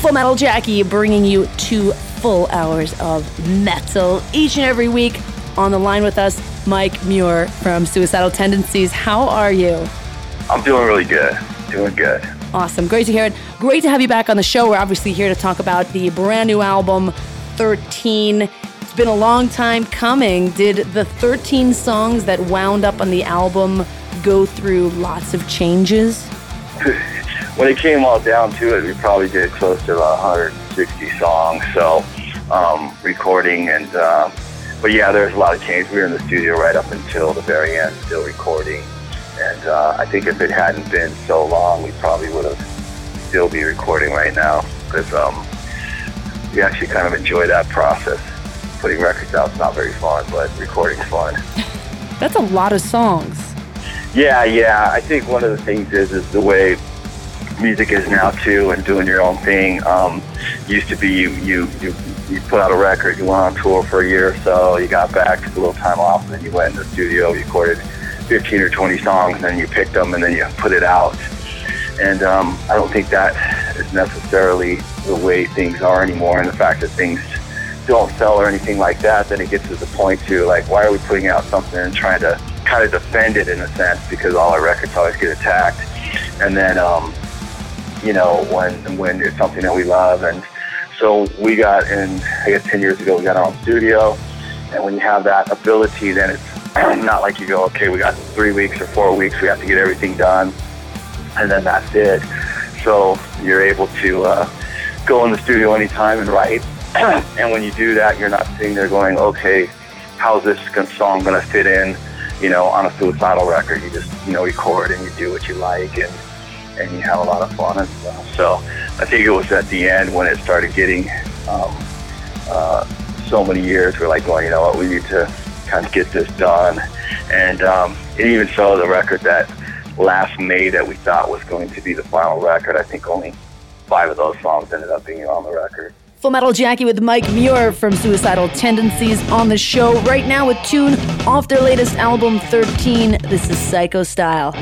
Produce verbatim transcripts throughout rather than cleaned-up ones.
Full Metal Jackie bringing you two full hours of metal each and every week. On the line with us, Mike Muir from Suicidal Tendencies. How are you? I'm doing really good. Doing good. Awesome. Great to hear it. Great to have you back on the show. We're obviously here to talk about the brand new album, thirteen. It's been a long time coming. Did the thirteen songs that wound up on the album go through lots of changes? When it came all down to it, we probably did close to about one hundred sixty songs. So, um, recording and, um, but yeah, there's a lot of change. We were in the studio right up until the very end, still recording. And uh, I think if it hadn't been so long, we probably would have still be recording right now. Because um, we actually kind of enjoy that process. Putting records out is not very fun, but recording's fun. That's a lot of songs. Yeah, yeah. I think one of the things is is the way music is now too, and doing your own thing. Um, used to be you, you you you put out a record, you went on tour for a year or so, you got back, took a little time off, and then you went in the studio, you recorded fifteen or twenty songs, and then you picked them, and then you put it out. And um, I don't think that is necessarily the way things are anymore, and the fact that things don't sell or anything like that, then it gets to the point too, like, why are we putting out something and trying to kind of defend it in a sense, because all our records always get attacked. And then, um, you know, when when it's something that we love. And so we got in, I guess ten years ago, we got our own studio. And when you have that ability, then it's not like you go, okay, we got three weeks or four weeks, we have to get everything done, and then that's it. So you're able to uh, go in the studio anytime and write. And when you do that, you're not sitting there going, okay, how's this song going to fit in, you know, on a Suicidal record? You just, you know, record and you do what you like, and and you have a lot of fun and stuff. So I think it was at the end when it started getting um, uh, so many years, we're like going, you know what, we need to kind of get this done. And um, and even so, the record that last May that we thought was going to be the final record, I think only five of those songs ended up being on the record. Full Metal Jackie with Mike Muir from Suicidal Tendencies on the show right now with tune off their latest album, thirteen. This is Psycho Style.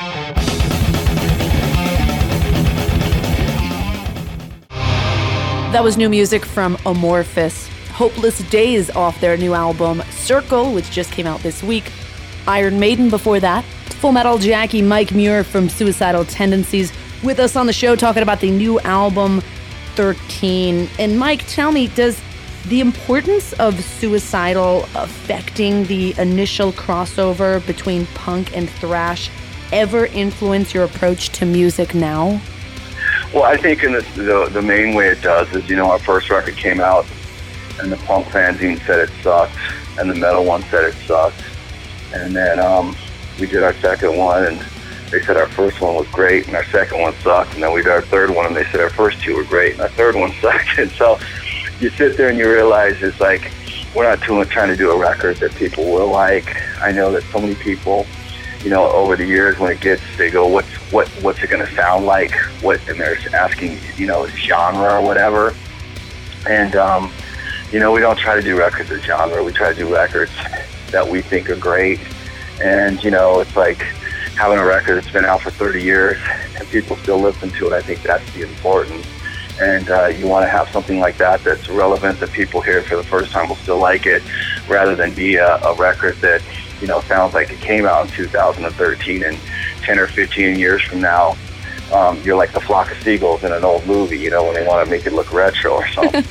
That was new music from Amorphous. Hopeless Days off their new album, Circle, which just came out this week. Iron Maiden before that. Full Metal Jackie, Mike Muir from Suicidal Tendencies with us on the show talking about the new album, thirteen. And Mike, tell me, does the importance of Suicidal affecting the initial crossover between punk and thrash ever influence your approach to music now? Well, I think in the, the the main way it does is, you know, our first record came out and the punk fanzine said it sucked and the metal one said it sucked. And then um, we did our second one and they said our first one was great and our second one sucked. And then we did our third one and they said our first two were great and our third one sucked. And so you sit there and you realize it's like, we're not too much trying to do a record that people will like. I know that so many people, you know, over the years when it gets, they go, what's what what's it going to sound like? What, and they're asking, you know, genre or whatever. And, um, you know, we don't try to do records of genre. We try to do records that we think are great. And, you know, it's like having a record that's been out for thirty years and people still listen to it. I think that's the importance. And uh, you want to have something like that that's relevant, that people hear it for the first time will still like it, rather than be a, a record that, you know, sounds like it came out in two thousand thirteen and ten or fifteen years from now, um, you're like the flock of seagulls in an old movie, you know, when they want to make it look retro or something.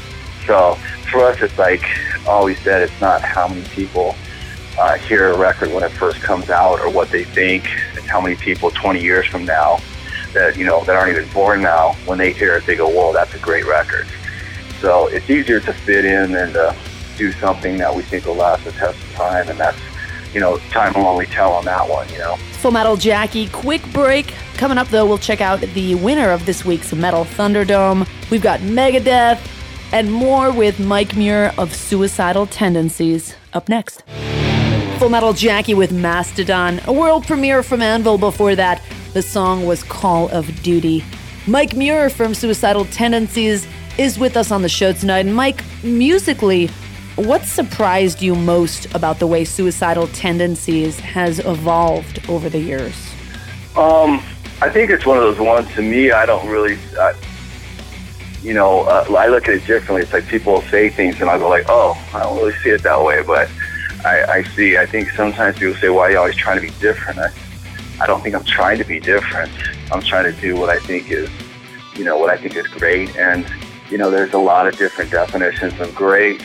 So for us, it's like always said, it's not how many people uh, hear a record when it first comes out or what they think. It's how many people twenty years from now that, you know, that aren't even born now, when they hear it, they go, whoa, that's a great record. So it's easier to fit in than to do something that we think will last the test of time, and that's, you know, time will only tell on that one, you know. Full Metal Jackie, quick break. Coming up, though, we'll check out the winner of this week's Metal Thunderdome. We've got Megadeth and more with Mike Muir of Suicidal Tendencies up next. Full Metal Jackie with Mastodon, a world premiere from Anvil before that. The song was Call of Duty. Mike Muir from Suicidal Tendencies is with us on the show tonight. And Mike, musically, what surprised you most about the way Suicidal Tendencies has evolved over the years? Um, I think it's one of those ones, to me, I don't really, I, you know, uh, I look at it differently. It's like people will say things and I'll go like, oh, I don't really see it that way. But I, I see, I think sometimes people say, why are you always trying to be different? I, I don't think I'm trying to be different. I'm trying to do what I think is, you know, what I think is great. And, you know, there's a lot of different definitions of great.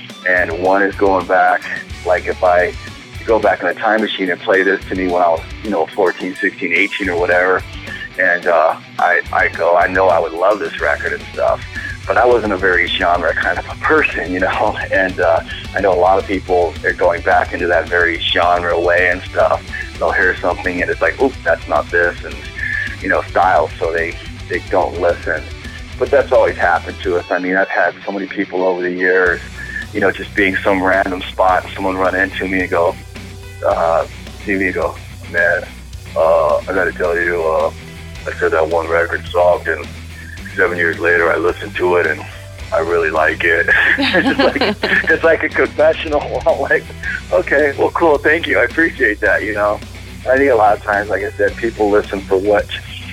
And one is going back, like if I go back in a time machine and play this to me when I was, you know, fourteen, sixteen, eighteen or whatever, and uh, I, I go, I know I would love this record and stuff, but I wasn't a very genre kind of a person, you know, and uh, I know a lot of people are going back into that very genre way and stuff. They'll hear something and it's like, oop, that's not this, and, you know, style, so they, they don't listen. But that's always happened to us. I mean, I've had so many people over the years, you know, just being some random spot, and someone run into me and go, uh, see me and go, man, uh, I gotta tell you, uh, I said that one record sucked, and seven years later I listened to it and I really like it. it's, like, it's like a confessional. I'm like, okay, well, cool, thank you. I appreciate that, you know. I think a lot of times, like I said, people listen for what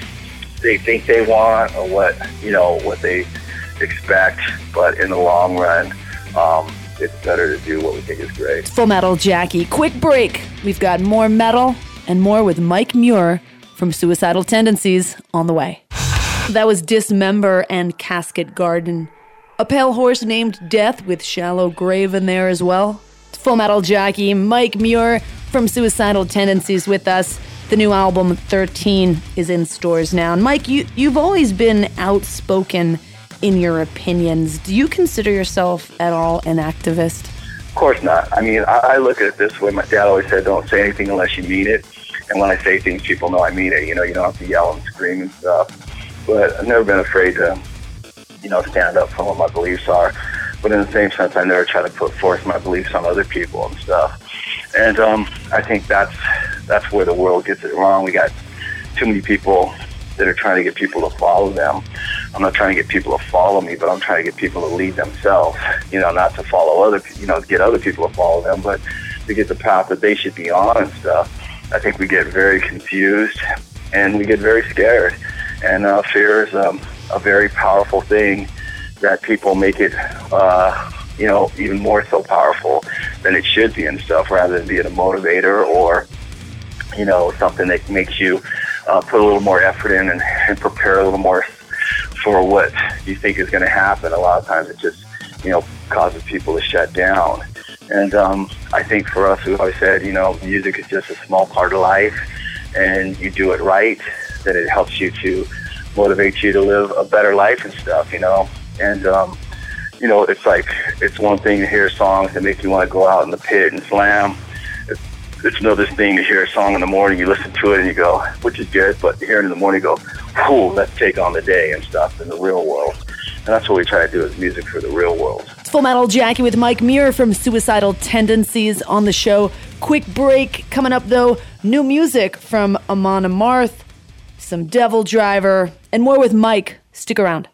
they think they want or what, you know, what they expect, but in the long run, um, it's better to do what we think is great. Full Metal Jackie. Quick break. We've got more metal and more with Mike Muir from Suicidal Tendencies on the way. That was Dismember and Casket Garden. A Pale Horse Named Death with Shallow Grave in there as well. Full Metal Jackie, Mike Muir from Suicidal Tendencies with us. The new album, thirteen, is in stores now. And Mike, you, you've always been outspoken in your opinions. Do you consider yourself at all an activist? Of course not. I mean, I, I look at it this way. My dad always said, don't say anything unless you mean it. And when I say things, people know I mean it. You know, you don't have to yell and scream and stuff. But I've never been afraid to, you know, stand up for what my beliefs are. But in the same sense, I never try to put forth my beliefs on other people and stuff. And um, I think that's that's where the world gets it wrong. We got too many people that are trying to get people to follow them. I'm not trying to get people to follow me, but I'm trying to get people to lead themselves. You know, not to follow other, you know, get other people to follow them, but to get the path that they should be on and stuff. I think we get very confused and we get very scared. And uh, fear is um, a very powerful thing that people make it, uh, you know, even more so powerful than it should be and stuff, rather than being a motivator or, you know, something that makes you uh, put a little more effort in and, and prepare a little more for what you think is going to happen. A lot of times it just, you know, causes people to shut down. And um, I think for us, we've always said, you know, music is just a small part of life, and you do it right, that it helps you to motivate you to live a better life and stuff, you know. And, um, you know, it's like, it's one thing to hear songs that make you want to go out in the pit and slam. It's, it's another thing to hear a song in the morning, you listen to it and you go, which is good, but you hear it in the morning, you go, whew, let's take on the day and stuff in the real world. And that's what we try to do, is music for the real world. It's Full Metal Jackie with Mike Muir from Suicidal Tendencies on the show. Quick break. Coming up, though, new music from Amon Amarth, some Devil Driver, and more with Mike. Stick around.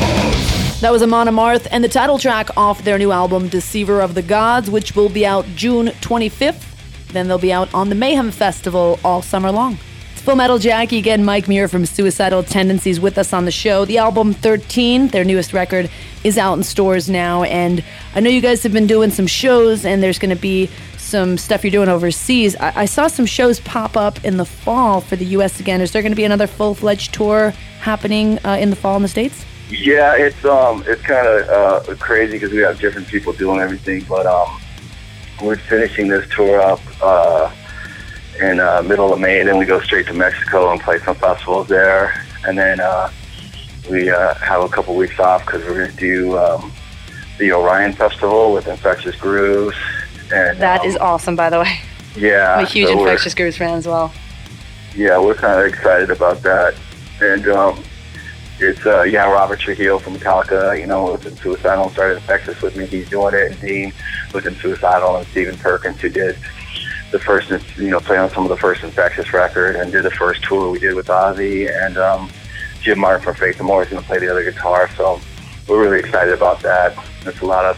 That was Amon Amarth and the title track off their new album, Deceiver of the Gods, which will be out June twenty-fifth. Then they'll be out on the Mayhem Festival all summer long. It's Full Metal Jackie, again, Mike Muir from Suicidal Tendencies with us on the show. The album thirteen, their newest record, is out in stores now, and I know you guys have been doing some shows, and there's going to be some stuff you're doing overseas. I-, I saw some shows pop up in the fall for the U S again. Is there going to be another full-fledged tour happening uh, in the fall in the States? Yeah, it's um, it's kind of uh, crazy because we have different people doing everything, but um, we're finishing this tour up uh, in uh, middle of May, and then we go straight to Mexico and play some festivals there, and then uh, we uh, have a couple weeks off because we're going to do um, the Orion Festival with Infectious Grooves. And that um, is awesome, by the way. Yeah, I'm a huge so Infectious Grooves fan as well. Yeah, we're kind of excited about that, and um, it's uh, yeah, Robert Trujillo from Metallica, you know, was in Suicidal and started Infectious with me. He's doing it, and Dean was in Suicidal, and Stephen Perkins, who did the first, you know, played on some of the first Infectious record and did the first tour we did with Ozzy, and um, Jim Martin from Faith No More is going to play the other guitar. So we're really excited about that. There's a lot of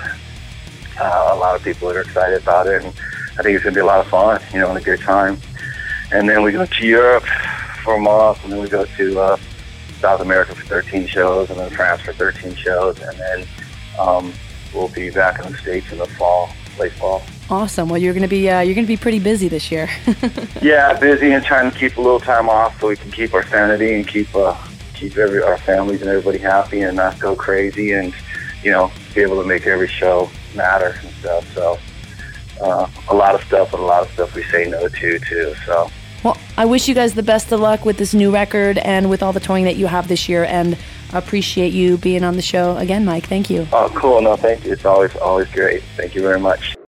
uh, a lot of people that are excited about it, and I think it's going to be a lot of fun, you know, and a good time. And then we go to Europe for a month, and then we go to uh, South America for thirteen shows, and then France for thirteen shows, and then um, we'll be back in the States in the fall, late fall. Awesome. Well, you're gonna be uh, you're gonna be pretty busy this year. Yeah, busy and trying to keep a little time off so we can keep our sanity and keep uh, keep every our families and everybody happy and not go crazy, and you know, be able to make every show matter and stuff. So uh, a lot of stuff and a lot of stuff we say no to too. So. Well, I wish you guys the best of luck with this new record and with all the touring that you have this year, and appreciate you being on the show again, Mike. Thank you. Oh, cool. No, thank you. It's always, always great. Thank you very much.